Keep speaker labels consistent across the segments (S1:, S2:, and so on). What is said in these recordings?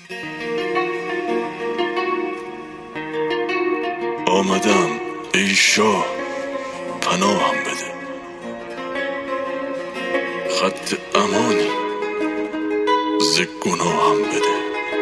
S1: آمدم ای شاه پناهم بده، خط امانی ز گناهم بده.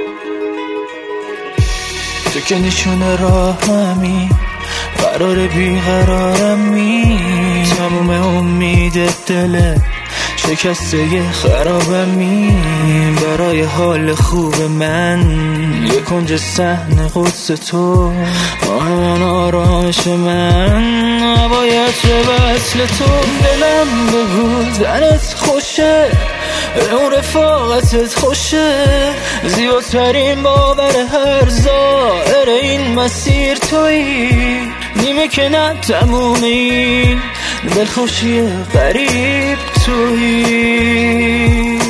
S2: تو که نشونه راهمی، قرار بیقرارمی، تموم امید دل شکسته خرابمی. برای حال خوب من یه کنج صحن قدس تو، من آرامش من نباید به وصل تو. دلم بگو زنت خوشه، اون رفاقتت خوشه، زیباترین باور هر ظاهر این مسیر تویی. نیمه که نه تموم این دلخوشی غریب تویی.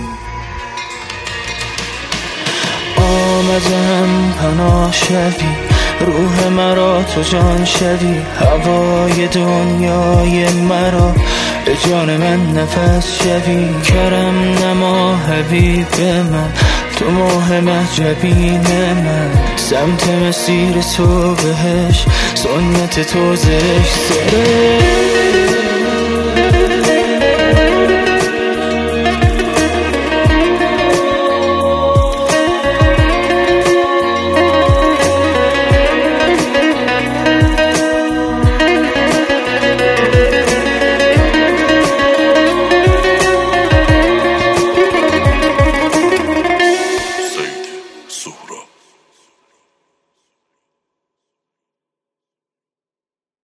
S2: آمدم پناه شوی، روح مرا تو جان شوی، هوای دنیای مرا به جان من نفس شوی. کرم نما حبیب من، تو ماه مهجبین من، سمت مسیر تو بهش سنت تو زشت سره.